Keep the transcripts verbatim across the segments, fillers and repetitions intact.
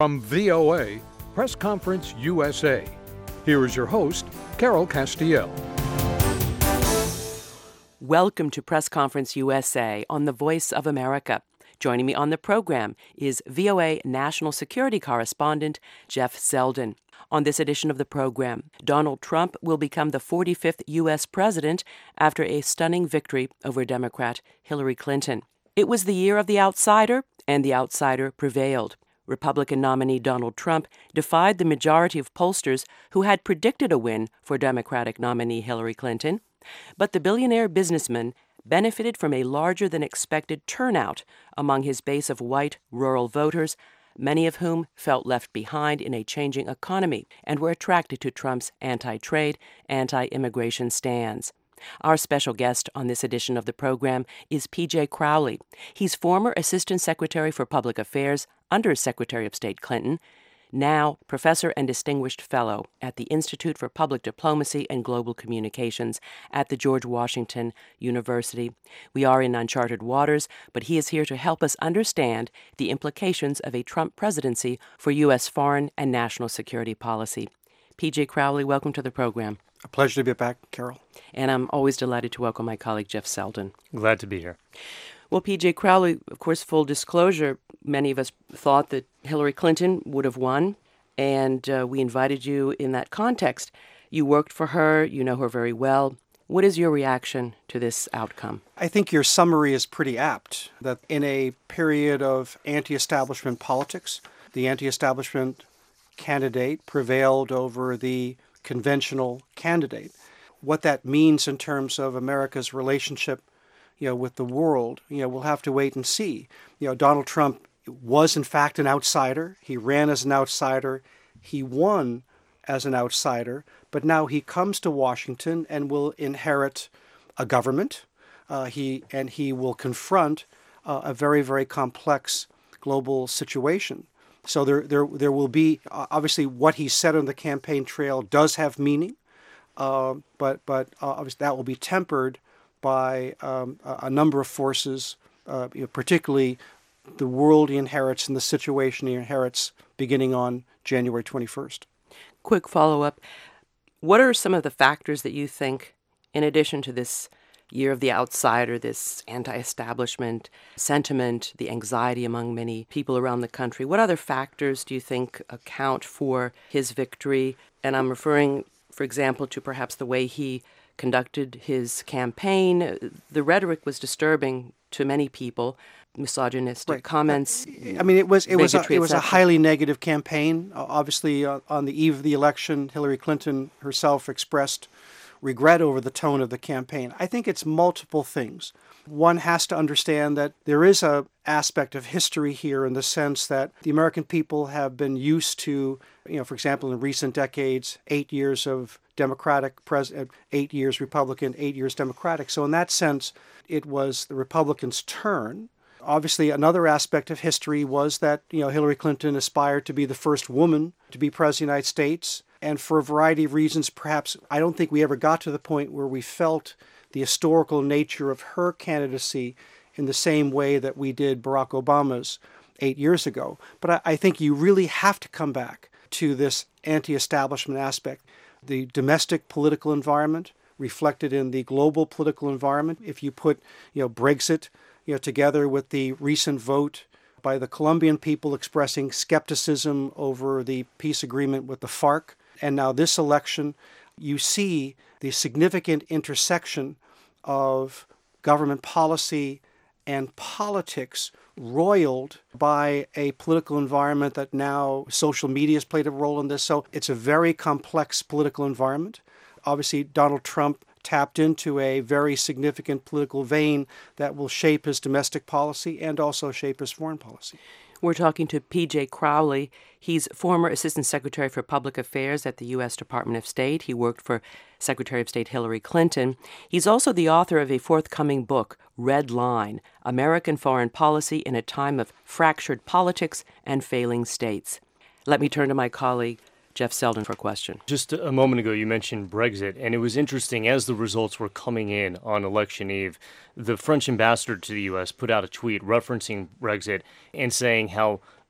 From V O A, Press Conference U S A, here is your host, Carol Castiel. Welcome to Press Conference U S A on the Voice of America. Joining me on the program is V O A National Security Correspondent Jeff Zeldin. On this edition of the program, Donald Trump will become the forty-fifth U S president after a stunning victory over Democrat Hillary Clinton. It was the year of the outsider, and the outsider prevailed. Republican nominee Donald Trump defied the majority of pollsters who had predicted a win for Democratic nominee Hillary Clinton. But the billionaire businessman benefited from a larger-than-expected turnout among his base of white rural voters, many of whom felt left behind in a changing economy and were attracted to Trump's anti-trade, anti-immigration stands. Our special guest on this edition of the program is P J Crowley. He's former Assistant Secretary for Public Affairs under Secretary of State Clinton, now Professor and Distinguished Fellow at the Institute for Public Diplomacy and Global Communications at the George Washington University. We are in uncharted waters, but he is here to help us understand the implications of a Trump presidency for U S foreign and national security policy. P J Crowley, welcome to the program. A pleasure to be back, Carol. And I'm always delighted to welcome my colleague, Jeff Zeldin. Glad to be here. Well, P J Crowley, of course, full disclosure, many of us thought that Hillary Clinton would have won, and uh, we invited you in that context. You worked for her, you know her very well. What is your reaction to this outcome? I think your summary is pretty apt, that in a period of anti-establishment politics, the anti-establishment candidate prevailed over the conventional candidate. What that means in terms of America's relationship, you know, with the world, you know, we'll have to wait and see. You know, Donald Trump was in fact an outsider. He ran as an outsider. He won as an outsider, but now he comes to Washington and will inherit a government. Uh, he and he will confront uh, a very, very complex global situation. So there, there, there will be uh, obviously what he said on the campaign trail does have meaning, uh, but but uh, obviously that will be tempered by um, a, a number of forces, uh, you know, particularly the world he inherits and the situation he inherits beginning on January twenty-first. Quick follow-up: what are some of the factors that you think, in addition to this year of the outsider, this anti-establishment sentiment, the anxiety among many people around the country, what other factors do you think account for his victory? And I'm referring, for example, to perhaps the way he conducted his campaign. The rhetoric was disturbing to many people, misogynistic right. comments. I mean, it was it was a, bigotry, it was a highly negative campaign. Uh, obviously, uh, on the eve of the election, Hillary Clinton herself expressed regret over the tone of the campaign. I think it's multiple things. One has to understand that there is a aspect of history here in the sense that the American people have been used to, you know, for example, in recent decades, eight years of Democratic president, eight years Republican, eight years Democratic. So in that sense, it was the Republicans' turn. Obviously, another aspect of history was that, you know, Hillary Clinton aspired to be the first woman to be president of the United States. And for a variety of reasons, perhaps I don't think we ever got to the point where we felt the historical nature of her candidacy in the same way that we did Barack Obama's eight years ago. But I, I think you really have to come back to this anti-establishment aspect. The domestic political environment reflected in the global political environment. If you put, you know, Brexit, you know, together with the recent vote by the Colombian people expressing skepticism over the peace agreement with the FARC, and now this election, you see the significant intersection of government policy and politics roiled by a political environment that now social media has played a role in this. So it's a very complex political environment. Obviously, Donald Trump tapped into a very significant political vein that will shape his domestic policy and also shape his foreign policy. We're talking to P J Crowley. He's former Assistant Secretary for Public Affairs at the U S Department of State. He worked for Secretary of State Hillary Clinton. He's also the author of a forthcoming book, Red Line: American Foreign Policy in a Time of Fractured Politics and Failing States. Let me turn to my colleague, Jeff Zeldin, for a question. Just a moment ago, you mentioned Brexit, and it was interesting as the results were coming in on election eve, the French ambassador to the U S put out a tweet referencing Brexit and saying how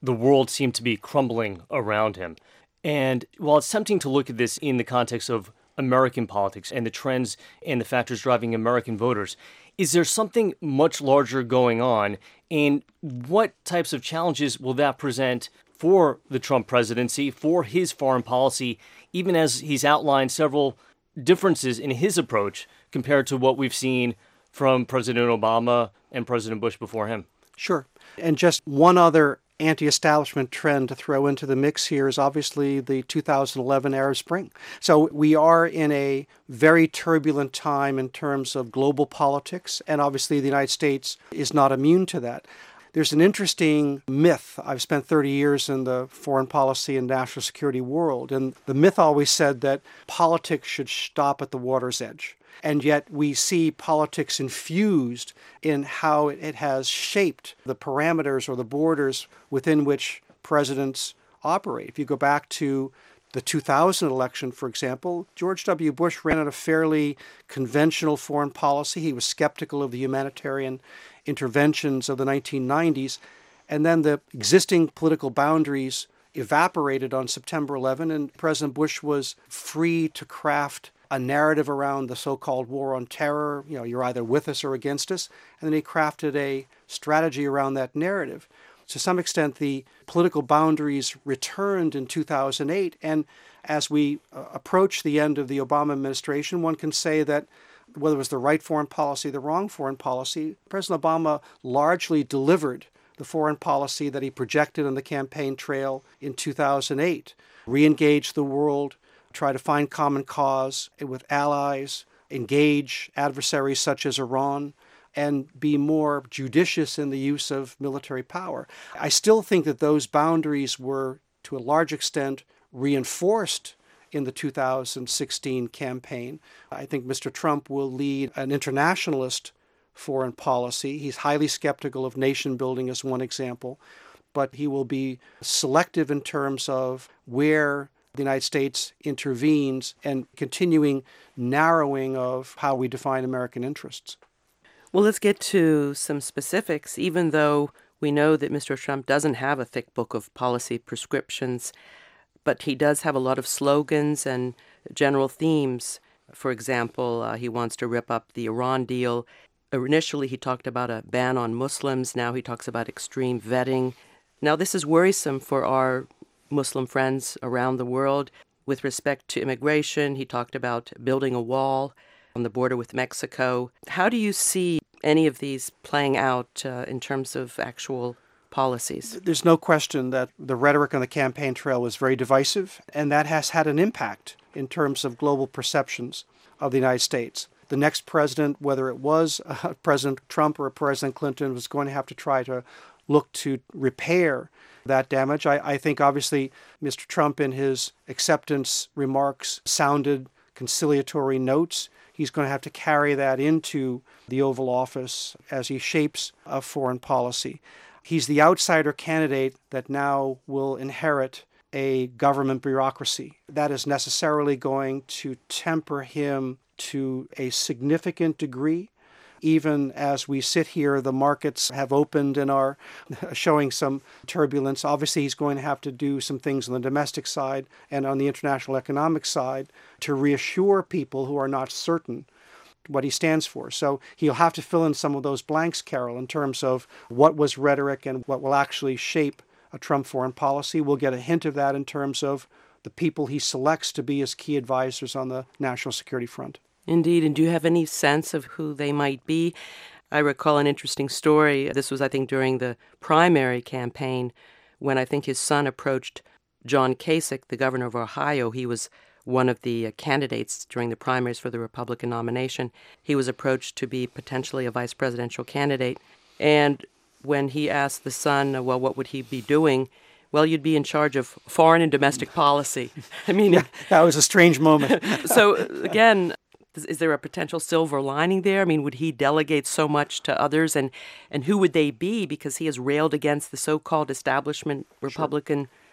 the world seemed to be crumbling around him. And while it's tempting to look at this in the context of American politics and the trends and the factors driving American voters, is there something much larger going on? And what types of challenges will that present for the Trump presidency, for his foreign policy, even as he's outlined several differences in his approach compared to what we've seen from President Obama and President Bush before him? Sure. And just one other anti-establishment trend to throw into the mix here is obviously the two thousand eleven Arab Spring. So we are in a very turbulent time in terms of global politics, and obviously the United States is not immune to that. There's an interesting myth. I've spent thirty years in the foreign policy and national security world, and the myth always said that politics should stop at the water's edge. And yet we see politics infused in how it has shaped the parameters or the borders within which presidents operate. If you go back to the two thousand election, for example, George W. Bush ran a fairly conventional foreign policy. He was skeptical of the humanitarian interventions of the nineteen nineties. And then the existing political boundaries evaporated on September eleventh, and President Bush was free to craft a narrative around the so-called war on terror. You know, you're either with us or against us. And then he crafted a strategy around that narrative. To some extent, the political boundaries returned in two thousand eight. And as we uh, approach the end of the Obama administration, one can say that whether it was the right foreign policy, the wrong foreign policy, President Obama largely delivered the foreign policy that he projected on the campaign trail in two thousand eight, re-engage the world, try to find common cause with allies, engage adversaries such as Iran, and be more judicious in the use of military power. I still think that those boundaries were, to a large extent, reinforced in the two thousand sixteen campaign. I think Mister Trump will lead an internationalist foreign policy. He's highly skeptical of nation building as one example, but he will be selective in terms of where the United States intervenes and continuing narrowing of how we define American interests. Well, let's get to some specifics. Even though we know that Mister Trump doesn't have a thick book of policy prescriptions, but he does have a lot of slogans and general themes. For example, uh, he wants to rip up the Iran deal. Initially, he talked about a ban on Muslims. Now he talks about extreme vetting. Now, this is worrisome for our Muslim friends around the world. With respect to immigration, he talked about building a wall on the border with Mexico. How do you see any of these playing out uh, in terms of actual policies? There's no question that the rhetoric on the campaign trail was very divisive, and that has had an impact in terms of global perceptions of the United States. The next president, whether it was uh, President Trump or President Clinton, was going to have to try to look to repair that damage. I, I think obviously Mister Trump in his acceptance remarks sounded conciliatory notes. He's going to have to carry that into the Oval Office as he shapes a foreign policy. He's the outsider candidate that now will inherit a government bureaucracy. That is necessarily going to temper him to a significant degree. Even as we sit here, the markets have opened and are showing some turbulence. Obviously, he's going to have to do some things on the domestic side and on the international economic side to reassure people who are not certain what he stands for. So he'll have to fill in some of those blanks, Carol, in terms of what was rhetoric and what will actually shape a Trump foreign policy. We'll get a hint of that in terms of the people he selects to be his key advisors on the national security front. Indeed. And do you have any sense of who they might be? I recall an interesting story. This was, I think, during the primary campaign when I think his son approached John Kasich, the governor of Ohio. He was one of the candidates during the primaries for the Republican nomination. He was approached to be potentially a vice presidential candidate. And when he asked the son, well, what would he be doing? Well, you'd be in charge of foreign and domestic policy. I mean, yeah, that was a strange moment. So again, is there a potential silver lining there? I mean, would he delegate so much to others? And, and who would they be? Because he has railed against the so-called establishment Republican Sure.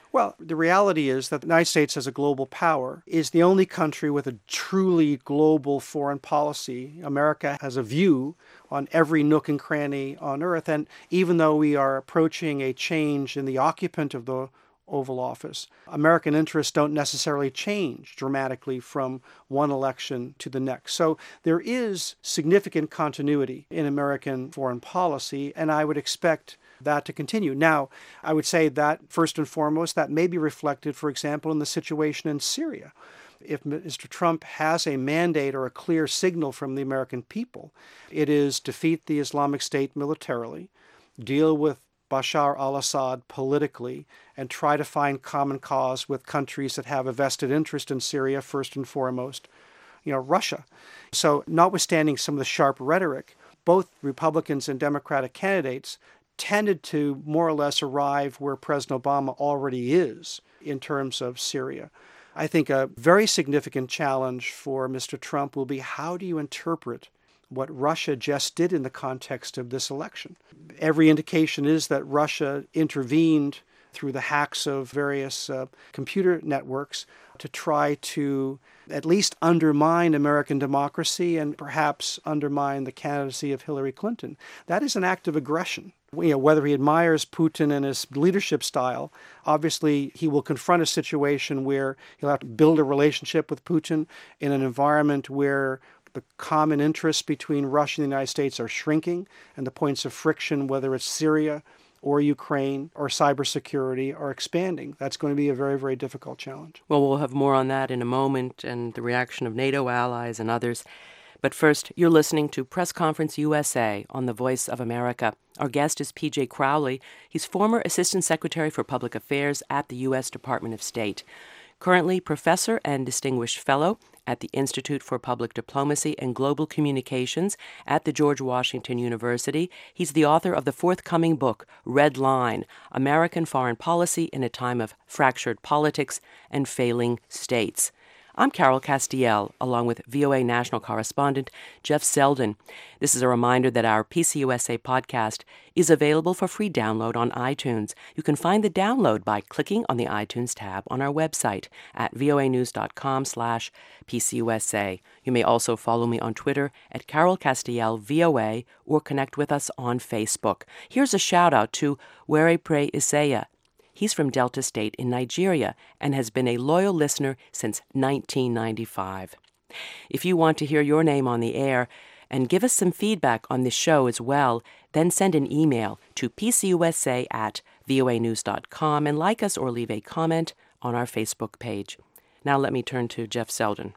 Well, the reality is that the United States as a global power is the only country with a truly global foreign policy. America has a view on every nook and cranny on earth. And even though we are approaching a change in the occupant of the Oval Office, American interests don't necessarily change dramatically from one election to the next. So there is significant continuity in American foreign policy, and I would expect that to continue. Now, I would say that, first and foremost, that may be reflected, for example, in the situation in Syria. If Mister Trump has a mandate or a clear signal from the American people, it is defeat the Islamic State militarily, deal with Bashar al-Assad politically, and try to find common cause with countries that have a vested interest in Syria, first and foremost, you know, Russia. So notwithstanding some of the sharp rhetoric, both Republicans and Democratic candidates tended to more or less arrive where President Obama already is in terms of Syria. I think a very significant challenge for Mister Trump will be, how do you interpret what Russia just did in the context of this election? Every indication is that Russia intervened through the hacks of various uh, computer networks to try to at least undermine American democracy and perhaps undermine the candidacy of Hillary Clinton. That is an act of aggression. You know, whether he admires Putin and his leadership style, obviously he will confront a situation where he'll have to build a relationship with Putin in an environment where the common interests between Russia and the United States are shrinking, and the points of friction, whether it's Syria or Ukraine or cybersecurity, are expanding. That's going to be a very, very difficult challenge. Well, we'll have more on that in a moment and the reaction of NATO allies and others. But first, you're listening to Press Conference U S A on the Voice of America. Our guest is P J Crowley. He's former Assistant Secretary for Public Affairs at the U S Department of State. Currently professor and distinguished fellow at the Institute for Public Diplomacy and Global Communications at the George Washington University. He's the author of the forthcoming book, Red Line, American Foreign Policy in a Time of Fractured Politics and Failing States. I'm Carol Castiel, along with V O A national correspondent Jeff Selden. This is a reminder that our P C U S A podcast is available for free download on iTunes. You can find the download by clicking on the iTunes tab on our website at voanews.com slash PCUSA. You may also follow me on Twitter at Carol Castiel V O A or connect with us on Facebook. Here's a shout out to Were Pre Isaiah. He's from Delta State in Nigeria and has been a loyal listener since nineteen ninety-five. If you want to hear your name on the air and give us some feedback on this show as well, then send an email to pcusa at voanews dot com and like us or leave a comment on our Facebook page. Now let me turn to Jeff Selden.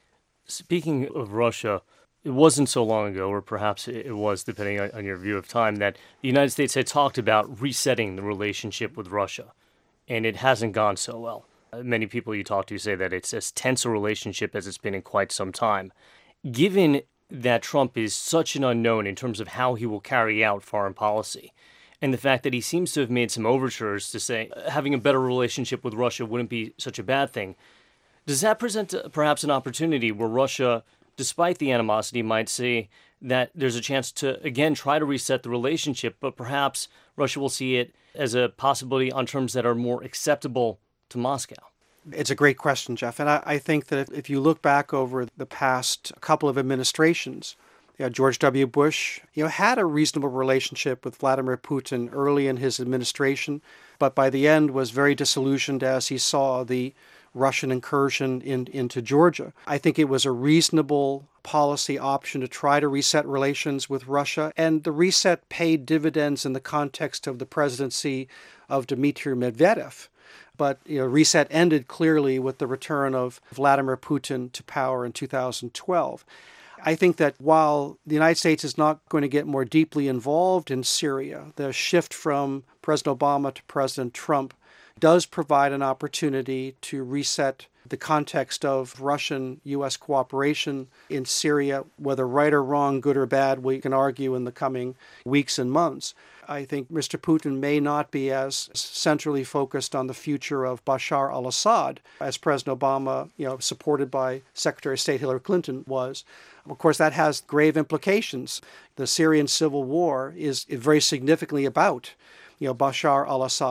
Speaking of Russia, it wasn't so long ago, or perhaps it was, depending on your view of time, that the United States had talked about resetting the relationship with Russia, and it hasn't gone so well. Many people you talk to say that it's as tense a relationship as it's been in quite some time. Given that Trump is such an unknown in terms of how he will carry out foreign policy, and the fact that he seems to have made some overtures to say having a better relationship with Russia wouldn't be such a bad thing, does that present perhaps an opportunity where Russia, despite the animosity, might say that there's a chance to, again, try to reset the relationship, but perhaps Russia will see it as a possibility on terms that are more acceptable to Moscow? It's a great question, Jeff. And I, I think that if, if you look back over the past couple of administrations, you know, George W. Bush, you know, had a reasonable relationship with Vladimir Putin early in his administration, but by the end was very disillusioned as he saw the Russian incursion in, into Georgia. I think it was a reasonable policy option to try to reset relations with Russia, and the reset paid dividends in the context of the presidency of Dmitry Medvedev. But you know, reset ended clearly with the return of Vladimir Putin to power in two thousand twelve. I think that while the United States is not going to get more deeply involved in Syria, the shift from President Obama to President Trump does provide an opportunity to reset the context of Russian-U S cooperation in Syria, whether right or wrong, good or bad, we can argue in the coming weeks and months. I think Mister Putin may not be as centrally focused on the future of Bashar al-Assad as President Obama, you know, supported by Secretary of State Hillary Clinton, was. Of course, that has grave implications. The Syrian civil war is very significantly about, you know, Bashar al-Assad.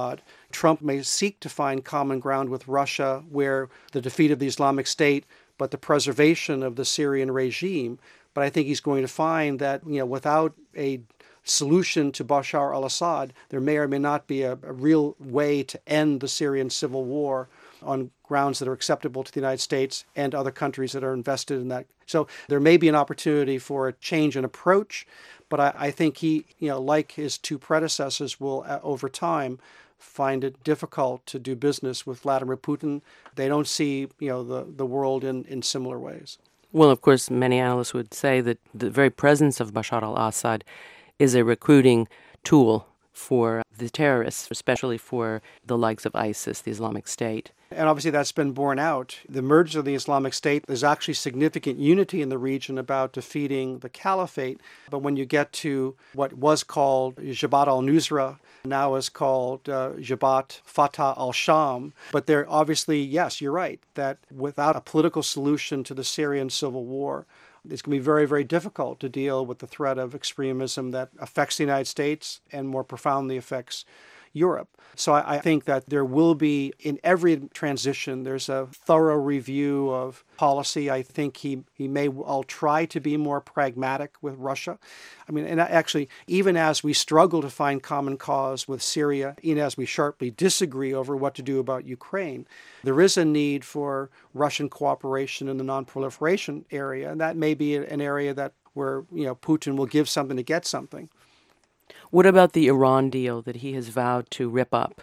Trump may seek to find common ground with Russia, where the defeat of the Islamic State, but the preservation of the Syrian regime. But I think he's going to find that, you know, without a solution to Bashar al-Assad, there may or may not be a, a real way to end the Syrian civil war on grounds that are acceptable to the United States and other countries that are invested in that. So there may be an opportunity for a change in approach, but I, I think he, you know, like his two predecessors, will uh, over time find it difficult to do business with Vladimir Putin. They don't see, you know, the, the world in, in similar ways. Well, of course, many analysts would say that the very presence of Bashar al-Assad is a recruiting tool for the terrorists, especially for the likes of ISIS, the Islamic State. And obviously that's been borne out. The emergence of the Islamic State, there's actually significant unity in the region about defeating the caliphate. But when you get to what was called Jabhat al-Nusra, now is called uh, Jabhat Fatah al-Sham. But there obviously, yes, you're right, that without a political solution to the Syrian civil war, it's going to be very, very difficult to deal with the threat of extremism that affects the United States and more profoundly affects Europe. So I, I think that there will be, in every transition, there's a thorough review of policy. I think he, he may all try to be more pragmatic with Russia. I mean, and actually, even as we struggle to find common cause with Syria, even as we sharply disagree over what to do about Ukraine, there is a need for Russian cooperation in the non-proliferation area, and that may be an area that where, you know, Putin will give something to get something. What about the Iran deal that he has vowed to rip up?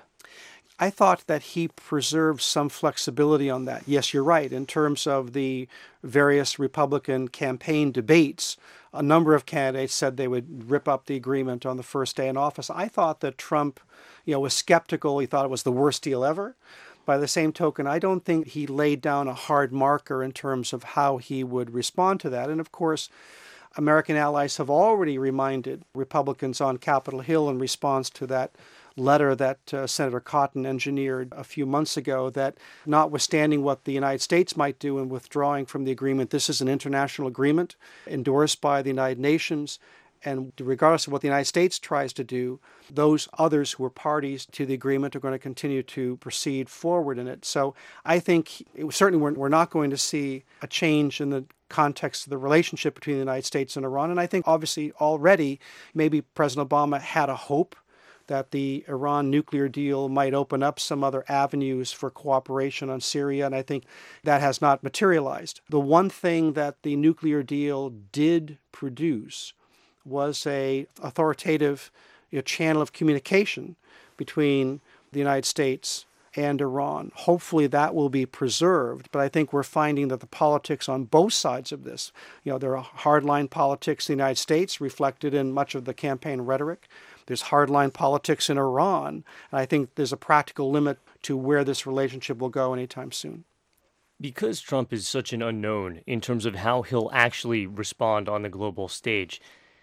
I thought that he preserved some flexibility on that. Yes, you're right. In terms of the various Republican campaign debates, a number of candidates said they would rip up the agreement on the first day in office. I thought that Trump, you know, was skeptical. He thought it was the worst deal ever. By the same token, I don't think he laid down a hard marker in terms of how he would respond to that. And of course, American allies have already reminded Republicans on Capitol Hill in response to that letter that uh, Senator Cotton engineered a few months ago, that notwithstanding what the United States might do in withdrawing from the agreement, this is an international agreement endorsed by the United Nations. And regardless of what the United States tries to do, those others who are parties to the agreement are going to continue to proceed forward in it. So I think it, certainly we're, we're not going to see a change in the context of the relationship between the United States and Iran. And I think obviously already maybe President Obama had a hope that the Iran nuclear deal might open up some other avenues for cooperation on Syria, and I think that has not materialized. The one thing that the nuclear deal did produce was a authoritative, you know, channel of communication between the United States and Iran. Hopefully that will be preserved, but I think we're finding that the politics on both sides of this, you know, there are hardline politics in the United States reflected in much of the campaign rhetoric. There's hardline politics in Iran, and I think there's a practical limit to where this relationship will go anytime soon. Because Trump is such an unknown in terms of how he'll actually respond on the global stage,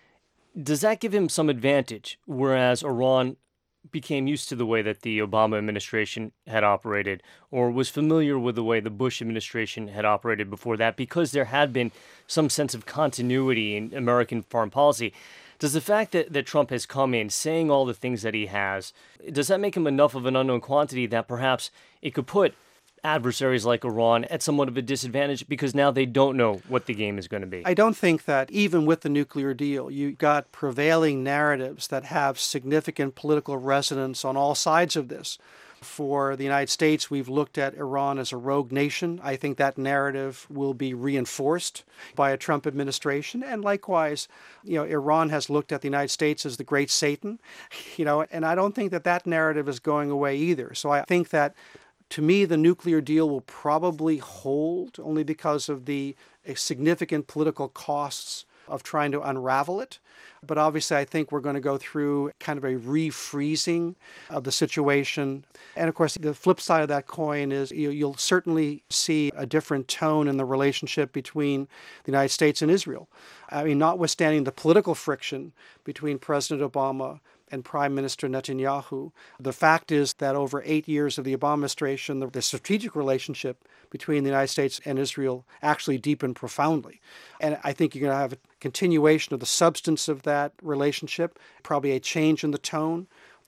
does that give him some advantage, whereas Iran became used to the way that the Obama administration had operated, or was familiar with the way the Bush administration had operated before that, because there had been some sense of continuity in American foreign policy? Does the fact that, that Trump has come in saying all the things that he has, does that make him enough of an unknown quantity that perhaps it could put adversaries like Iran at somewhat of a disadvantage because now they don't know what the game is going to be? I don't think that even with the nuclear deal, you got prevailing narratives that have significant political resonance on all sides of this. For the United States, we've looked at Iran as a rogue nation. I think that narrative will be reinforced by a Trump administration. And likewise, you know, Iran has looked at the United States as the great Satan, you know, and I don't think that that narrative is going away either. So I think that, to me, the nuclear deal will probably hold only because of the significant political costs of trying to unravel it. But obviously, I think we're going to go through kind of a refreezing of the situation. And of course, the flip side of that coin is you, you'll certainly see a different tone in the relationship between the United States and Israel. I mean, notwithstanding the political friction between President Obama and Prime Minister Netanyahu, the fact is that over eight years of the Obama administration, the, the strategic relationship between the United States and Israel actually deepened profoundly. And I think you're going to have a continuation of the substance of that relationship, probably a change in the tone.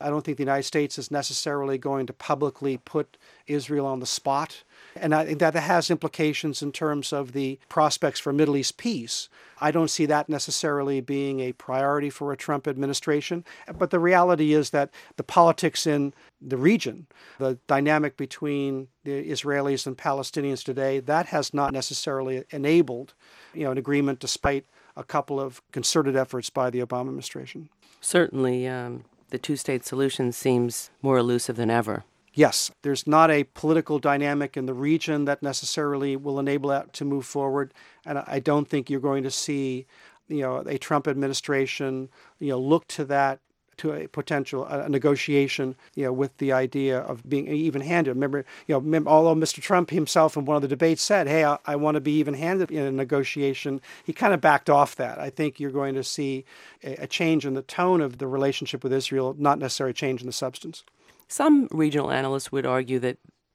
I don't think the United States is necessarily going to publicly put Israel on the spot. And I think that has implications in terms of the prospects for Middle East peace. I don't see that necessarily being a priority for a Trump administration. But the reality is that the politics in the region, the dynamic between the Israelis and Palestinians today, that has not necessarily enabled, you know, an agreement despite a couple of concerted efforts by the Obama administration. Certainly, um, the two-state solution seems more elusive than ever. Yes, there's not a political dynamic in the region that necessarily will enable that to move forward, and I don't think you're going to see, you know, a Trump administration, you know, look to that, to a potential a negotiation, you know, with the idea of being even-handed. Remember, you know, remember, although Mister Trump himself in one of the debates said, "Hey, I, I want to be even-handed in a negotiation," he kind of backed off that. I think you're going to see a, a change in the tone of the relationship with Israel, not necessarily a change in the substance. Some regional analysts would argue that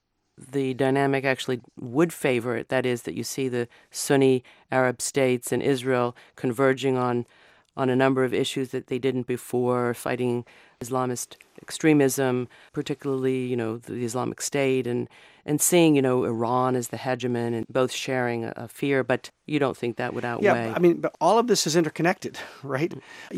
the dynamic actually would favor it. That is, that you see the Sunni Arab states and Israel converging on, on a number of issues that they didn't before, fighting Islamist extremism, particularly, you know, the Islamic State, and, and seeing, you know, Iran as the hegemon and both sharing a, a fear. But you don't think that would outweigh? Yeah, I mean, but all of this is interconnected, right?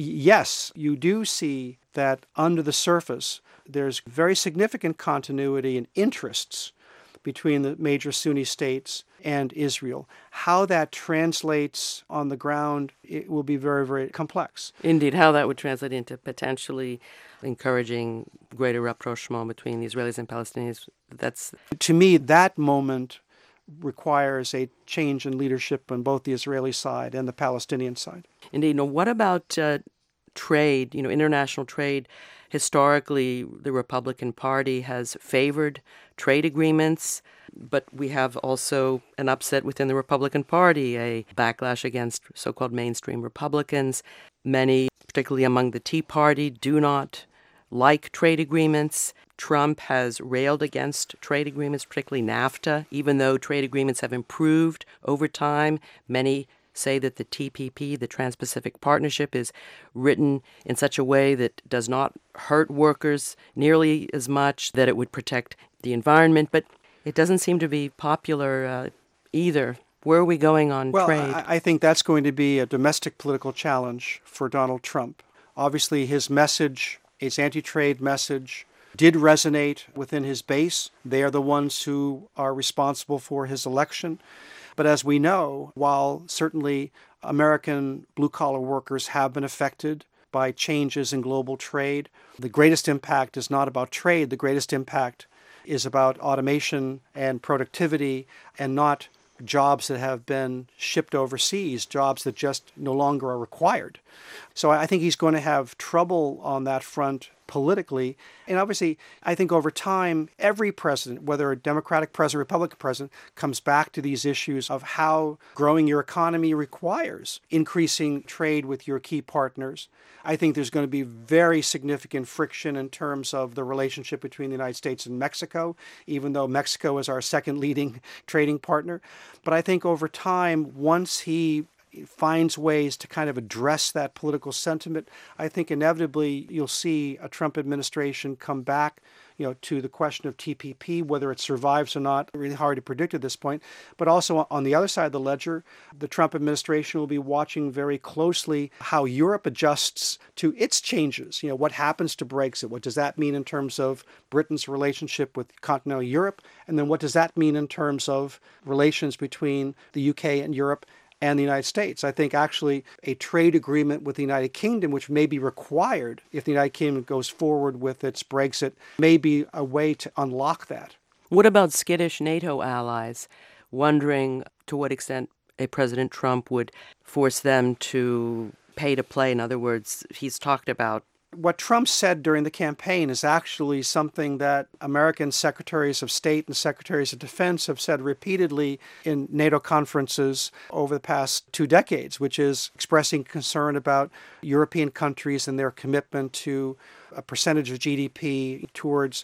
Yes, you do see that under the surface, there's very significant continuity in interests between the major Sunni states and Israel. How that translates on the ground, it will be very, very complex. Indeed, how that would translate into potentially encouraging greater rapprochement between the Israelis and Palestinians, that's... To me, that moment requires a change in leadership on both the Israeli side and the Palestinian side. Indeed. Now, what about uh, trade, you know, international trade? Historically, the Republican Party has favored trade agreements, but we have also an upset within the Republican Party, a backlash against so-called mainstream Republicans. Many, particularly among the Tea Party, do not like trade agreements. Trump has railed against trade agreements, particularly NAFTA, even though trade agreements have improved over time. Many say that the T P P, the Trans-Pacific Partnership, is written in such a way that does not hurt workers nearly as much, that it would protect the environment. But it doesn't seem to be popular uh, either. Where are we going on well, trade? Well, I, I think that's going to be a domestic political challenge for Donald Trump. Obviously, his message, his anti-trade message, did resonate within his base. They are the ones who are responsible for his election. But as we know, while certainly American blue-collar workers have been affected by changes in global trade, the greatest impact is not about trade. The greatest impact is about automation and productivity, and not jobs that have been shipped overseas, jobs that just no longer are required. So I think he's going to have trouble on that front politically. And obviously, I think over time, every president, whether a Democratic president or Republican president, comes back to these issues of how growing your economy requires increasing trade with your key partners. I think there's going to be very significant friction in terms of the relationship between the United States and Mexico, even though Mexico is our second leading trading partner. But I think over time, once he finds ways to kind of address that political sentiment, I think inevitably you'll see a Trump administration come back, you know, to the question of T P P, whether it survives or not, really hard to predict at this point. But also on the other side of the ledger, the Trump administration will be watching very closely how Europe adjusts to its changes. You know, what happens to Brexit? What does that mean in terms of Britain's relationship with continental Europe? And then what does that mean in terms of relations between the U K and Europe and the United States? I think actually a trade agreement with the United Kingdom, which may be required if the United Kingdom goes forward with its Brexit, may be a way to unlock that. What about skittish NATO allies, wondering to what extent a President Trump would force them to pay to play? In other words, he's talked about what Trump said during the campaign is actually something that American secretaries of state and secretaries of defense have said repeatedly in NATO conferences over the past two decades, which is expressing concern about European countries and their commitment to a percentage of G D P towards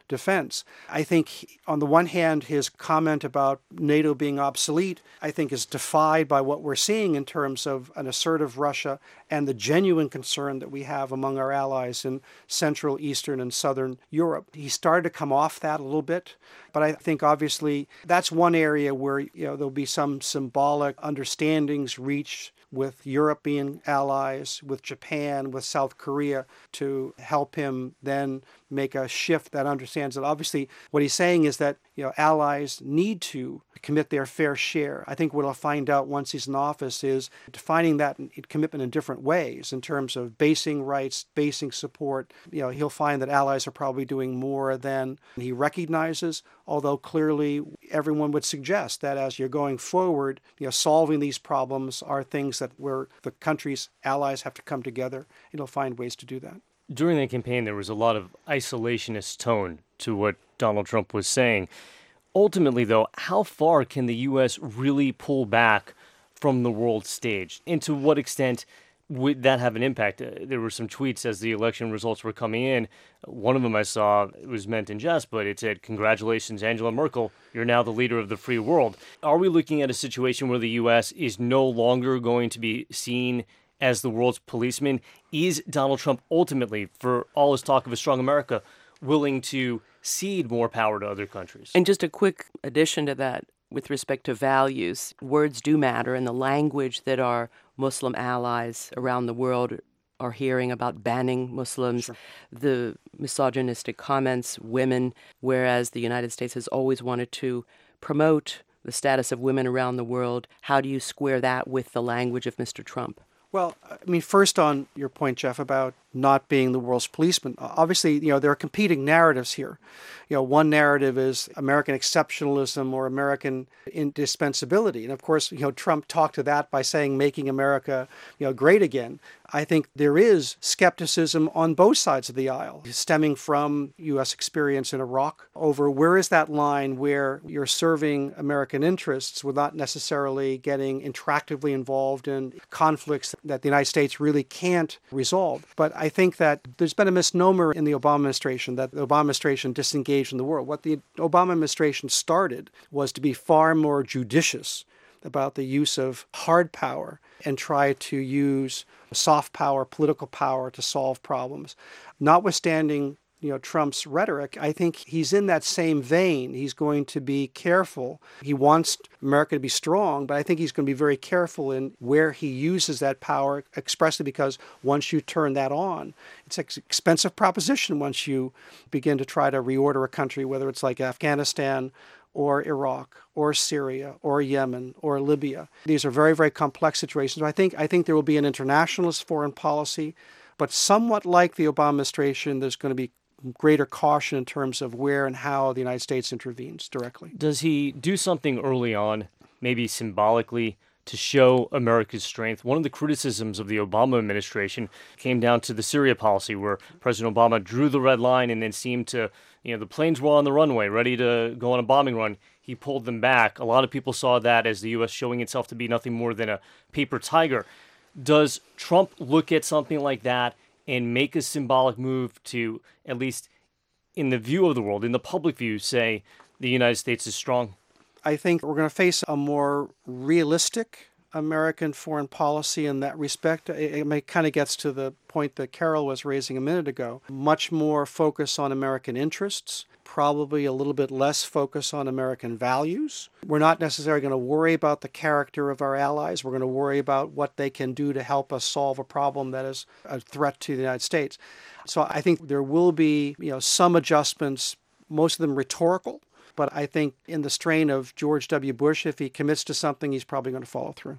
defense. I think, he, on the one hand, his comment about NATO being obsolete, I think, is defied by what we're seeing in terms of an assertive Russia and the genuine concern that we have among our allies in Central, Eastern, and Southern Europe. He started to come off that a little bit, but I think obviously that's one area where, you know, there'll be some symbolic understandings reached with European allies, with Japan, with South Korea, to help him then make a shift that understands that obviously what he's saying is that, you know, allies need to commit their fair share. I think what he'll find out once he's in office is defining that commitment in different ways in terms of basing rights, basing support. You know, he'll find that allies are probably doing more than he recognizes, although clearly everyone would suggest that as you're going forward, you know, solving these problems are things that where the country's allies have to come together, and he'll find ways to do that. During the campaign, there was a lot of isolationist tone to what Donald Trump was saying. Ultimately, though, how far can the U S really pull back from the world stage? And to what extent would that have an impact? Uh, there were some tweets as the election results were coming in. One of them I saw, it was meant in jest, but it said, "Congratulations, Angela Merkel, you're now the leader of the free world." Are we looking at a situation where the U S is no longer going to be seen as the world's policeman? Is Donald Trump ultimately, for all his talk of a strong America, willing to cede more power to other countries? And just a quick addition to that with respect to values. Words do matter, and the language that our Muslim allies around the world are hearing about banning Muslims, sure. the misogynistic comments, women, whereas the United States has always wanted to promote the status of women around the world. How do you square that with the language of Mister Trump? Well, I mean, first on your point, Jeff, about not being the world's policeman, obviously, you know, there are competing narratives here. You know, one narrative is American exceptionalism or American indispensability. And of course, you know, Trump talked to that by saying making America, you know, great again. I think there is skepticism on both sides of the aisle, stemming from U S experience in Iraq over where is that line where you're serving American interests without necessarily getting interactively involved in conflicts that the United States really can't resolve. But I think that there's been a misnomer in the Obama administration that the Obama administration disengaged from the world. What the Obama administration started was to be far more judicious about the use of hard power and try to use soft power, political power to solve problems. Notwithstanding, you know, Trump's rhetoric, I think he's in that same vein. He's going to be careful. He wants America to be strong, but I think he's going to be very careful in where he uses that power, expressly because once you turn that on, it's an expensive proposition once you begin to try to reorder a country, whether it's like Afghanistan or Iraq, or Syria, or Yemen, or Libya. These are very, very complex situations. I think I think there will be an internationalist foreign policy, but somewhat like the Obama administration, there's going to be greater caution in terms of where and how the United States intervenes directly. Does he do something early on, maybe symbolically, to show America's strength? One of the criticisms of the Obama administration came down to the Syria policy, where President Obama drew the red line and then seemed to, you know, the planes were on the runway, ready to go on a bombing run. He pulled them back. A lot of people saw that as the U S showing itself to be nothing more than a paper tiger. Does Trump look at something like that and make a symbolic move to, at least in the view of the world, in the public view, say the United States is strong? I think we're going to face a more realistic American foreign policy in that respect. It, it kind of gets to the point that Carol was raising a minute ago. Much more focus on American interests, probably a little bit less focus on American values. We're not necessarily going to worry about the character of our allies. We're going to worry about what they can do to help us solve a problem that is a threat to the United States. So I think there will be, you know, some adjustments, most of them rhetorical. But I think in the strain of George W. Bush, if he commits to something, he's probably going to follow through.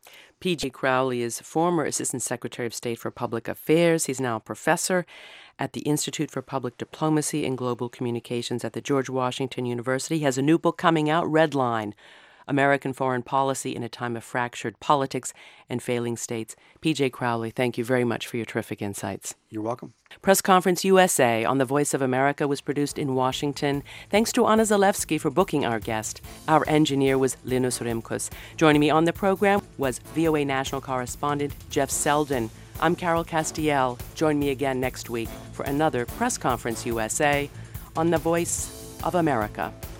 P J Crowley is former Assistant Secretary of State for Public Affairs. He's now a professor at the Institute for Public Diplomacy and Global Communications at the George Washington University. He has a new book coming out, Red Line, American Foreign Policy in a Time of Fractured Politics and Failing States. P J Crowley, thank you very much for your terrific insights. You're welcome. Press Conference U S A on the Voice of America was produced in Washington. Thanks to Anna Zalewski for booking our guest. Our engineer was Linus Rimkus. Joining me on the program was V O A national correspondent Jeff Selden. I'm Carol Castiel. Join me again next week for another Press Conference U S A on the Voice of America.